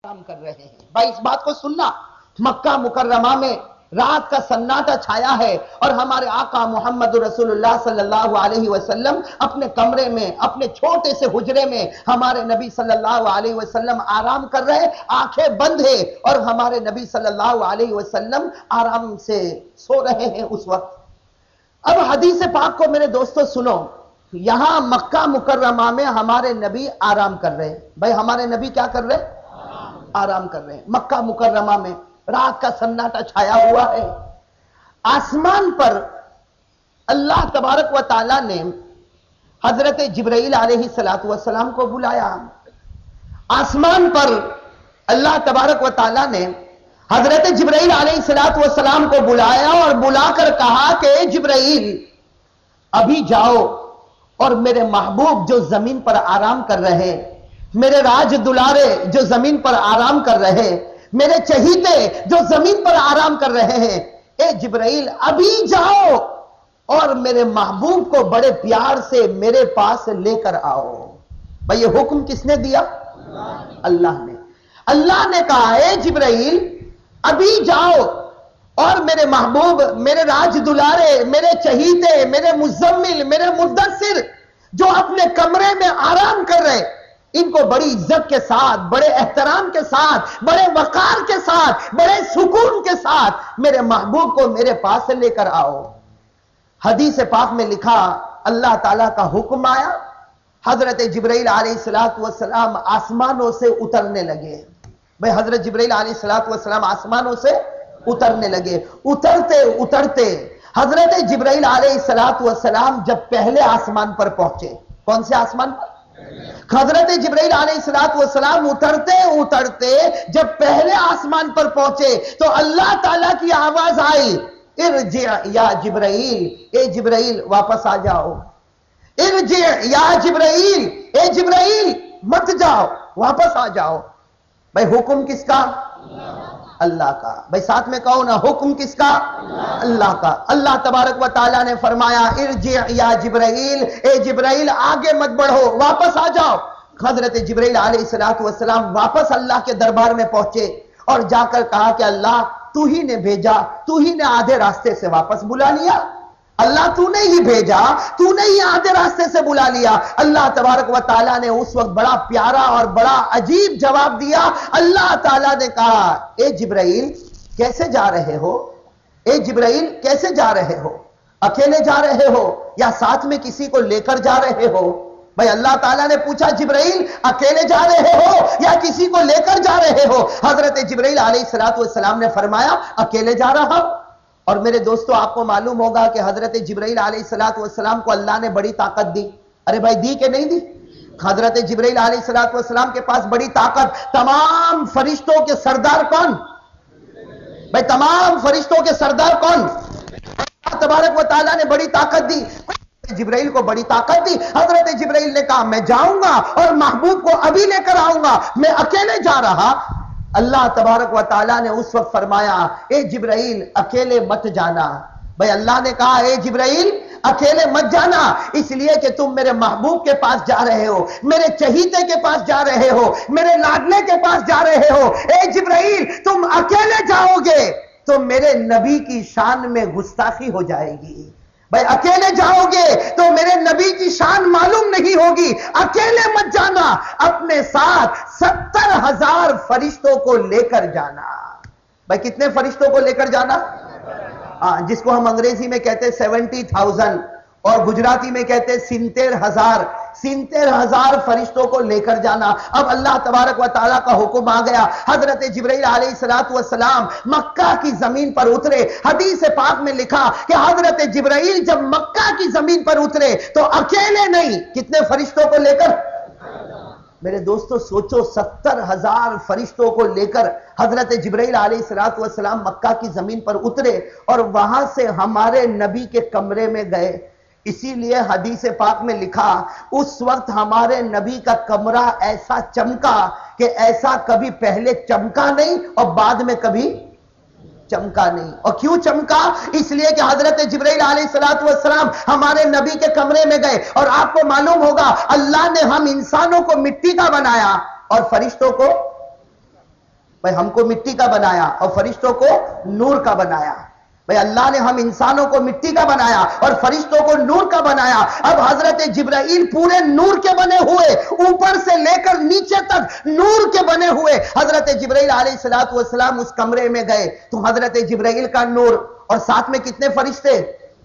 کام کر رہے ہیں۔ بھائی اس بات کو سننا، مکہ مکرمہ میں رات کا سناٹا چھایا ہے اور ہمارے آقا محمد رسول اللہ صلی اللہ علیہ وسلم اپنے کمرے میں، اپنے چھوٹے سے حجرے میں ہمارے نبی صلی اللہ علیہ وسلم آرام کر رہے، آنکھیں بند ہے اور ہمارے نبی صلی اللہ علیہ وسلم آرام سے سو رہے ہیں اس وقت۔ اب حدیث پاک کو میرے دوستو سنو، یہاں مکہ مکرمہ میں ہمارے نبی آرام کر رہے ہیں۔ بھائی ہمارے نبی کیا کر رہے ہیں؟ آرام کر رہے ہیں۔ مکہ مکرمہ میں رات کا سناٹا چھایا ہوا ہے، آسمان پر اللہ تبارک و تعالی نے حضرت جبرائیل علیہ السلام کو بلایا۔ آسمان پر اللہ تبارک و تعالی نے حضرت جبرائیل علیہ السلام کو بلایا اور بلا کر کہا کہ اے جبرائیل ابھی جاؤ اور میرے محبوب جو زمین پر آرام کر رہے، میرے راج دلارے جو زمین پر آرام کر رہے، میرے چہیتے جو زمین پر آرام کر رہے ہیں، اے جبرائیل ابھی جاؤ اور میرے محبوب کو بڑے پیار سے میرے پاس لے کر آؤ۔ بھئی یہ حکم کس نے دیا؟ اللہ نے۔ اللہ نے کہا اے جبرائیل ابھی جاؤ اور میرے محبوب، میرے راج دلارے، میرے چہیتے، میرے مزمل، میرے مدثر جو اپنے کمرے میں آرام کر رہے، ان کو بڑی عزت کے ساتھ، بڑے احترام کے ساتھ، بڑے وقار کے ساتھ، بڑے سکون کے ساتھ میرے محبوب کو میرے پاس لے کر آؤ۔ حدیث پاک میں لکھا اللہ تعالیٰ کا حکم آیا، حضرت جبرائیل علیہ السلام آسمانوں سے اترنے لگے۔ بھئی حضرت جبرائیل علیہ السلام آسمانوں سے اترنے لگے۔ اترتے اترتے حضرت جبرائیل علیہ السلام جب پہلے آسمان پر پہنچے، کون سے آسمان پر؟ حضرت جبرائیل علیہ السلام اترتے اترتے جب پہلے آسمان پر پہنچے تو اللہ تعالیٰ کی آواز آئی ارجع یا جبرائیل، اے جبرائیل واپس آ جاؤ۔ ارجع یا جبرائیل، اے جبرائیل مت جاؤ، واپس آ جاؤ۔ بھئی حکم کس کا؟ اللہ کا۔ بھئی ساتھ میں کہو نا، حکم کس کا؟ اللہ کا۔ اللہ تبارک و تعالیٰ نے فرمایا ارجع یا جبرائیل، اے جبرائیل آگے مت بڑھو، واپس آ جاؤ۔ حضرت جبرائیل علیہ السلام واپس اللہ کے دربار میں پہنچے اور جا کر کہا کہ اللہ تو ہی نے بھیجا، تو ہی نے آدھے راستے سے واپس بلا لیا۔ اللہ تو نے ہی بھیجا، تو نے ہی آدھے راستے سے بلا لیا۔ اللہ تبارک و تعالیٰ نے اس وقت بڑا پیارا اور بڑا عجیب جواب دیا۔ اللہ تعالیٰ نے کہا اے جبرائیل کیسے جا رہے ہو؟ اے جبرائیل کیسے جا رہے ہو؟ اکیلے جا رہے ہو یا ساتھ میں کسی کو لے کر جا رہے ہو؟ بھئی اللہ تعالیٰ نے پوچھا جبرائیل اکیلے جا رہے ہو یا کسی کو لے کر جا رہے ہو؟ حضرت جبرائیل علیہ السلام نے فرمایا اکیلے جا رہا ہوں۔ اور میرے دوستو آپ کو معلوم ہوگا کہ حضرت جبرائیل علیہ السلام کو اللہ نے بڑی طاقت دی۔ ارے بھائی دی کہ نہیں دی؟ حضرت جبرائیل علیہ السلام کے پاس بڑی طاقت۔ تمام فرشتوں کے سردار کون؟ بھئی تمام فرشتوں کے سردار کون؟ اللہ تبارک و تعالیٰ نے بڑی طاقت دی، جبرائیل کو بڑی طاقت دی۔ حضرت جبرائیل نے کہا میں جاؤں گا اور محبوب کو ابھی لے کر آؤں گا، میں اکیلے جا رہا۔ اللہ تبارک و تعالیٰ نے اس وقت فرمایا اے جبرائیل اکیلے مت جانا۔ بھئی اللہ نے کہا اے جبرائیل اکیلے مت جانا، اس لیے کہ تم میرے محبوب کے پاس جا رہے ہو، میرے چہیتے کے پاس جا رہے ہو، میرے لاڈلے کے پاس جا رہے ہو۔ اے جبرائیل تم اکیلے جاؤ گے تو میرے نبی کی شان میں گستاخی ہو جائے گی۔ بھئی اکیلے جاؤ گے تو میرے نبی کی شان معلوم نہیں ہوگی، اکیلے مت جانا، اپنے ساتھ 70,000 فرشتوں کو لے کر جانا۔ بھئی کتنے فرشتوں کو لے کر جانا؟ جس کو ہم انگریزی میں کہتے 70,000 اور گجراتی میں کہتے 70,000 فرشتوں کو لے کر جانا۔ اب اللہ تبارک و تعالیٰ کا حکم آ گیا، حضرت جبرائیل علیہ السلام مکہ کی زمین پر اترے۔ حدیث پاک میں لکھا کہ حضرت جبرائیل جب مکہ کی زمین پر اترے تو اکیلے نہیں، کتنے فرشتوں کو لے کر؟ میرے دوستو سوچو 70,000 فرشتوں کو لے کر حضرت جبرائیل علیہ السلام مکہ کی زمین پر اترے اور وہاں سے ہمارے نبی کے کمرے میں گئے۔ اسی لیے حدیث پاک میں لکھا اس وقت ہمارے نبی کا کمرہ ایسا چمکا کہ ایسا کبھی پہلے چمکا نہیں اور بعد میں کبھی چمکا نہیں۔ اور کیوں چمکا؟ اس لیے کہ حضرت جبرائیل علیہ السلام ہمارے نبی کے کمرے میں گئے، اور آپ کو معلوم ہوگا اللہ نے ہم انسانوں کو مٹی کا بنایا اور فرشتوں کو بھائی ہم کو مٹی کا بنایا اور فرشتوں کو نور کا بنایا. بھائی اللہ نے ہم انسانوں کو مٹی کا بنایا اور فرشتوں کو نور کا بنایا. اب حضرت جبرائیل پورے نور کے بنے ہوئے, اوپر سے لے کر نیچے تک نور کے بنے ہوئے. حضرت جبرائیل علیہ السلام اس کمرے میں گئے تو حضرت جبرائیل کا نور اور ساتھ میں کتنے فرشتے؟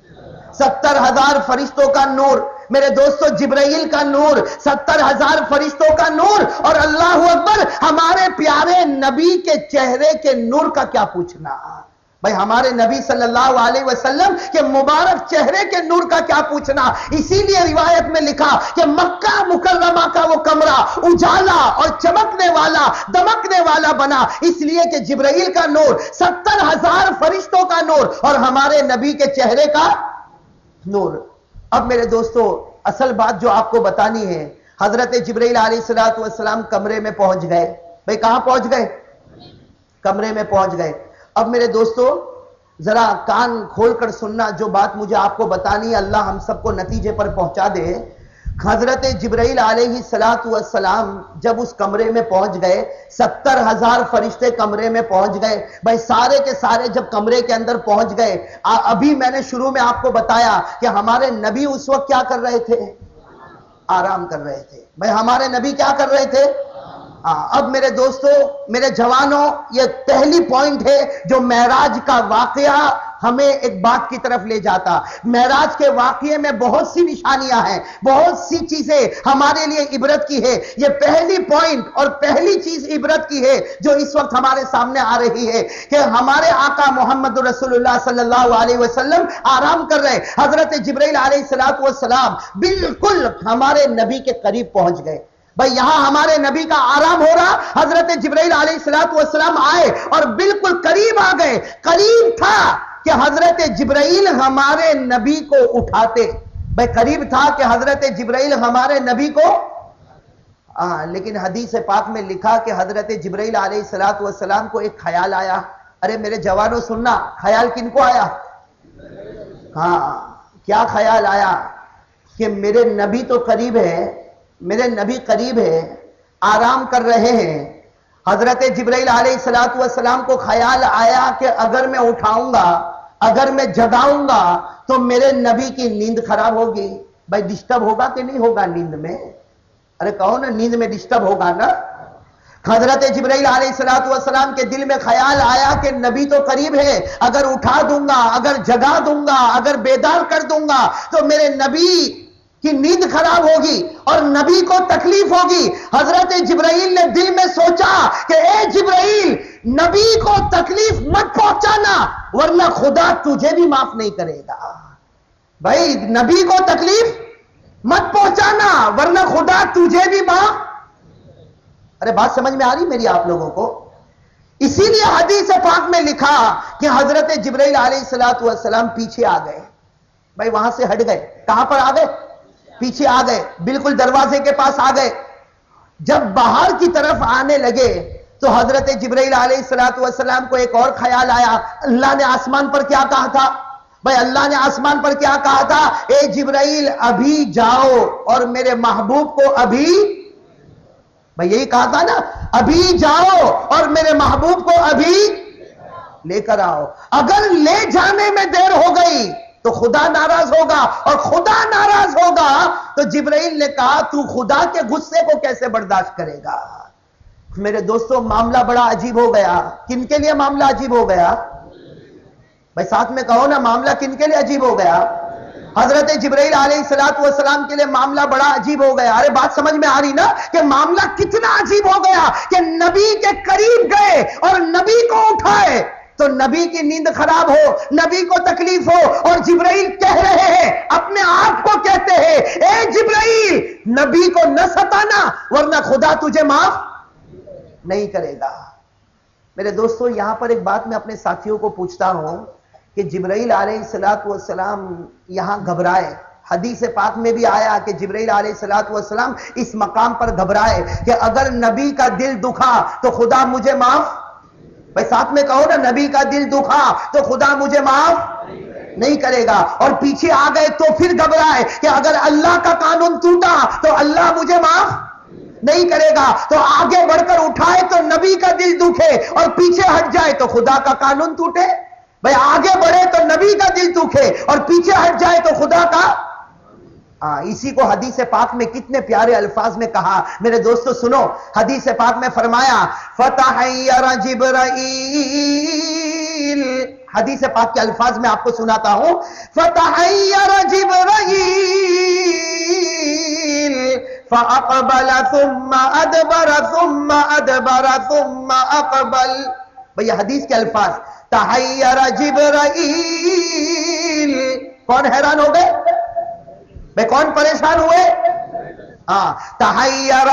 70,000 فرشتوں کا نور. میرے دوستو جبرائیل کا نور, 70,000 فرشتوں کا نور, اور اللہ اکبر ہمارے پیارے نبی کے چہرے کے نور کا کیا پوچھنا. بھائی ہمارے نبی صلی اللہ علیہ وسلم کے مبارک چہرے کے نور کا کیا پوچھنا. اسی لیے روایت میں لکھا کہ مکہ مکرمہ کا وہ کمرہ اجالا اور چمکنے والا دمکنے والا بنا, اس لیے کہ جبرائیل کا نور, 70,000 فرشتوں کا نور اور ہمارے نبی کے چہرے کا نور. اب میرے دوستو اصل بات جو آپ کو بتانی ہے, حضرت جبرائیل علیہ السلام کمرے میں پہنچ گئے. بھئی کہاں پہنچ گئے؟ کمرے میں پہنچ گئے. اب میرے دوستو ذرا کان کھول کر سننا, جو بات مجھے آپ کو بتانی ہے اللہ ہم سب کو نتیجے پر پہنچا دے. حضرت جبرائیل علیہ السلام جب اس کمرے میں پہنچ گئے, 70,000 فرشتے کمرے میں پہنچ گئے. بھائی سارے کے سارے جب کمرے کے اندر پہنچ گئے, ابھی میں نے شروع میں آپ کو بتایا کہ ہمارے نبی اس وقت کیا کر رہے تھے؟ آرام کر رہے تھے. بھائی ہمارے نبی کیا کر رہے تھے؟ اب میرے دوستو میرے جوانوں, یہ پہلی پوائنٹ ہے جو معراج کا واقعہ ہمیں ایک بات کی طرف لے جاتا. معراج کے واقعے میں بہت سی نشانیاں ہیں, بہت سی چیزیں ہمارے لیے عبرت کی ہے. یہ پہلی پوائنٹ اور پہلی چیز عبرت کی ہے جو اس وقت ہمارے سامنے آ رہی ہے کہ ہمارے آقا محمد رسول اللہ صلی اللہ علیہ وسلم آرام کر رہے. حضرت جبرائیل علیہ السلام بالکل ہمارے نبی کے قریب پہنچ گئے. بھئی یہاں ہمارے نبی کا آرام ہو رہا, حضرت جبرائیل علیہ السلام آئے اور بالکل قریب آ گئے. قریب تھا کہ حضرت جبرائیل ہمارے نبی کو اٹھاتے. بھئی قریب تھا کہ حضرت جبرائیل ہمارے نبی کو لیکن حدیث پاک میں لکھا کہ حضرت جبرائیل علیہ السلام کو ایک خیال آیا. ارے میرے جوانوں سننا, خیال کن کو آیا؟ کیا خیال آیا؟ کہ میرے نبی تو قریب ہے, میرے نبی قریب ہے, آرام کر رہے ہیں. حضرت جبرائیل علیہ السلام کو خیال آیا کہ اگر میں اٹھاؤں گا, اگر میں جگاؤں گا تو میرے نبی کی نیند خراب ہوگی. بھائی ڈسٹرب ہوگا کہ نہیں ہوگا نیند میں؟ ارے کہو نا, نیند میں ڈسٹرب ہوگا نا. حضرت جبرائیل علیہ السلام کے دل میں خیال آیا کہ نبی تو قریب ہے, اگر اٹھا دوں گا, اگر جگا دوں گا, اگر بیدار کر دوں گا تو میرے نبی کی نیند خراب ہوگی اور نبی کو تکلیف ہوگی. حضرت جبرائیل نے دل میں سوچا کہ اے جبرائیل, نبی کو تکلیف مت پہنچانا ورنہ خدا تجھے بھی معاف نہیں کرے گا. بھائی نبی کو تکلیف مت پہنچانا ورنہ خدا تجھے بھی معاف. ارے بات سمجھ میں آ رہی میری آپ لوگوں کو؟ اسی لیے حدیث پاک میں لکھا کہ حضرت جبرائیل علیہ السلام پیچھے آ گئے. بھائی وہاں سے ہٹ گئے. کہاں پر آ گئے؟ پیچھے آ گئے, بالکل دروازے کے پاس آ گئے. جب باہر کی طرف آنے لگے تو حضرت جبرائیل علیہ السلام کو ایک اور خیال آیا. اللہ نے آسمان پر کیا کہا تھا؟ بھئی اللہ نے آسمان پر کیا کہا تھا؟ اے جبرائیل ابھی جاؤ اور میرے محبوب کو ابھی, بھئی یہی کہا تھا نا, ابھی جاؤ اور میرے محبوب کو ابھی لے کر آؤ. اگر لے جانے میں دیر ہو گئی تو خدا ناراض ہوگا, اور خدا ناراض ہوگا تو جبرائیل نے کہا تو خدا کے غصے کو کیسے برداشت کرے گا. میرے دوستو معاملہ بڑا عجیب ہو گیا. کن کے لیے معاملہ عجیب ہو گیا؟ بھائی ساتھ میں کہو نا, معاملہ کن کے لیے عجیب ہو گیا؟ حضرت جبرائیل علیہ السلام کے لیے معاملہ بڑا عجیب ہو گیا. ارے بات سمجھ میں آ رہی نا کہ معاملہ کتنا عجیب ہو گیا کہ نبی کے قریب گئے اور نبی کو اٹھائے تو نبی کی نیند خراب ہو, نبی کو تکلیف ہو, اور جبرائیل کہہ رہے ہیں, اپنے آپ کو کہتے ہیں, اے جبرائیل نبی کو نہ ستانا ورنہ خدا تجھے معاف نہیں کرے گا. میرے دوستو یہاں پر ایک بات میں اپنے ساتھیوں کو پوچھتا ہوں کہ جبرائیل علیہ السلام یہاں گھبرائے. حدیث پاک میں بھی آیا کہ جبرائیل علیہ السلام اس مقام پر گھبرائے کہ اگر نبی کا دل دکھا تو خدا مجھے معاف. بھئی ساتھ میں کہو نا, نبی کا دل دکھا تو خدا مجھے معاف نہیں کرے گا. اور پیچھے آ گئے تو پھر گھبرائے کہ اگر اللہ کا قانون ٹوٹا تو اللہ مجھے معاف. نہیں کرے گا تو آگے بڑھ کر اٹھائے تو نبی کا دل دکھے اور پیچھے ہٹ جائے تو خدا کا قانون ٹوٹے. بھئی آگے بڑھے تو نبی کا دل دکھے اور پیچھے ہٹ جائے تو خدا کا. اسی کو حدیث پاک میں کتنے پیارے الفاظ میں کہا میرے دوستو سنو. حدیث پاک میں فرمایا فتحیر جبرائیل. حدیث پاک کے الفاظ میں آپ کو سناتا ہوں. فتحیر جبرائیل فاقبل ثم ادبر ثم ادبر ثم اقبل. بھئی حدیث کے الفاظ. تحیر جبرائیل. کون حیران ہو گئے بھئی؟ کون پریشان ہوئے؟ تحیر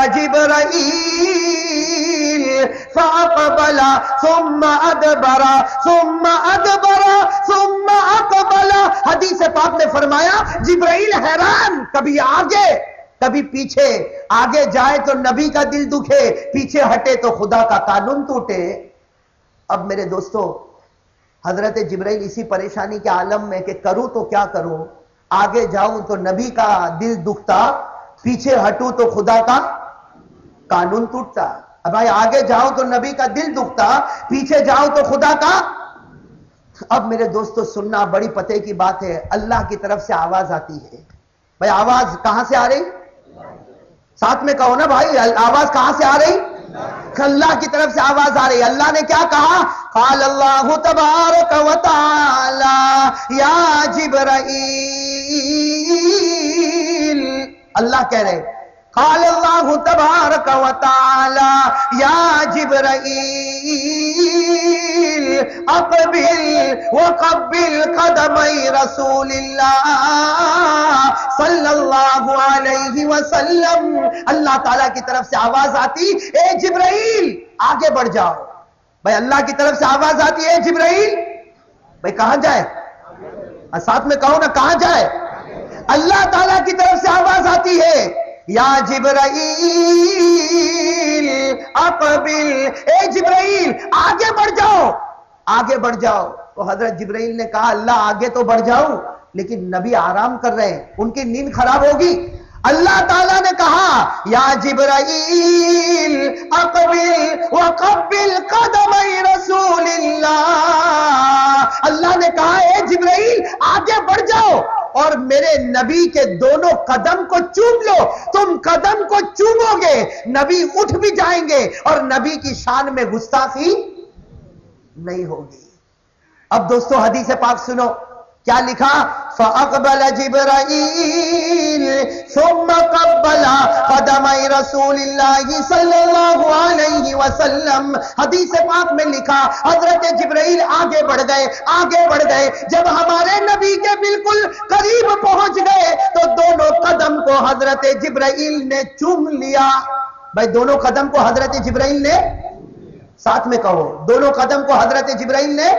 جبرائیل فاقبل ثم ادبر ثم ادبر ثم اقبل. حدیث پاک نے فرمایا جبرائیل حیران، کبھی آگے کبھی پیچھے. آگے جائے تو نبی کا دل دکھے، پیچھے ہٹے تو خدا کا قانون ٹوٹے. اب میرے دوستو حضرت جبرائیل اسی پریشانی کے عالم میں کہ کروں تو کیا کروں، آگے جاؤں تو نبی کا دل دکھتا، پیچھے ہٹوں تو خدا کا قانون ٹوٹتا. اب بھائی آگے جاؤں تو نبی کا دل دکھتا، پیچھے جاؤں تو خدا کا. اب میرے دوستو سننا بڑی پتے کی بات ہے. اللہ کی طرف سے آواز آتی ہے. بھائی آواز کہاں سے آ رہی؟ ساتھ میں کہو نا بھائی، آواز کہاں سے آ رہی؟ اللہ کی طرف سے آواز آ رہی. اللہ نے کیا کہا؟ قال اللہ تبارک و تعالی یا جبرائیل. اللہ کہہ رہے قال اللہ تبارک و تعالی یا جبرائیل اقبل وقبل قدمی رسول اللہ صلی اللہ علیہ وسلم. اللہ تعالیٰ کی طرف سے آواز آتی اے جبرائیل آگے بڑھ جاؤ. بھائی اللہ کی طرف سے آواز آتی ہے جبرائیل. بھائی کہاں جائے؟ ساتھ میں کہو نا کہاں جائے؟ اللہ تعالیٰ کی طرف سے آواز آتی ہے یا جبرائیل اقبل. اے جبرائیل آگے بڑھ جاؤ، آگے بڑھ جاؤ. تو حضرت جبرائیل نے کہا اللہ آگے تو بڑھ جاؤں لیکن نبی آرام کر رہے ہیں، ان کی نیند خراب ہوگی. اللہ تعالیٰ نے کہا یا جبرائیل اقبل وقبل قدمی رسول اللہ. اللہ نے کہا اے جبرائیل آگے بڑھ جاؤ اور میرے نبی کے دونوں قدم کو چوم لو. تم قدم کو چومو گے نبی اٹھ بھی جائیں گے اور نبی کی شان میں گستاخی نہیں ہوگی. اب دوستو حدیث پاک سنو کیا لکھا؟ فَأَقْبَلَ جِبْرَائِيلُ ثُمَّ قَبَّلَ قَدَمَيْ رَسُولِ اللَّهِ صلی اللہ علیہ وسلم. حدیث پاک میں لکھا حضرت جبرائیل آگے بڑھ گئے، آگے بڑھ گئے. جب ہمارے نبی کے بالکل قریب پہنچ گئے تو دونوں قدم کو حضرت جبرائیل نے چوم لیا. بھائی دونوں قدم کو حضرت جبرائیل نے، ساتھ میں کہو دونوں قدم کو حضرت جبرائیل نے.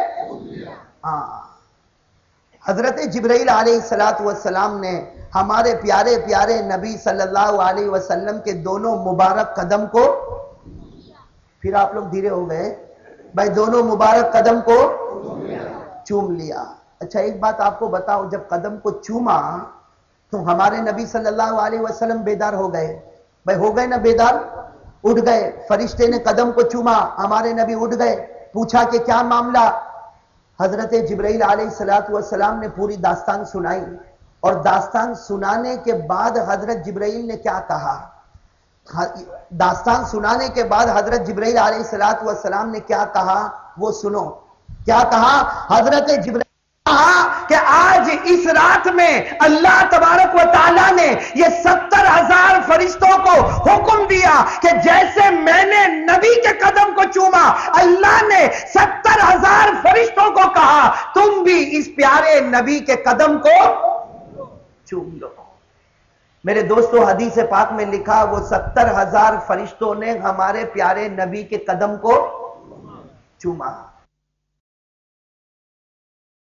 حضرت جبرائیل علیہ السلام نے ہمارے پیارے پیارے نبی صلی اللہ علیہ وسلم کے دونوں مبارک قدم کو، پھر آپ لوگ دھیرے ہو گئے بھائی، دونوں مبارک قدم کو چوم لیا. اچھا ایک بات آپ کو بتاؤ، جب قدم کو چوما تو ہمارے نبی صلی اللہ علیہ وسلم بیدار ہو گئے. بھائی ہو گئے نا بیدار؟ اٹھ گئے. فرشتے نے قدم کو چوما، ہمارے نبی اٹھ گئے. پوچھا کہ کیا معاملہ؟ حضرت جبرائیل علیہ السلام نے پوری داستان سنائی اور داستان سنانے کے بعد حضرت جبرائیل نے کیا کہا؟ داستان سنانے کے بعد حضرت جبرائیل علیہ السلام نے کیا کہا وہ سنو. کیا کہا حضرت جبرائیل؟ کہا کہ آج اس رات میں اللہ تبارک و تعالیٰ نے یہ 70,000 فرشتوں کو حکم دیا کہ جیسے میں نے نبی کے قدم کو چوما، اللہ نے 70,000 فرشتوں کو کہا تم بھی اس پیارے نبی کے قدم کو چوم لو. میرے دوستو حدیث پاک میں لکھا وہ 70,000 فرشتوں نے ہمارے پیارے نبی کے قدم کو چوما.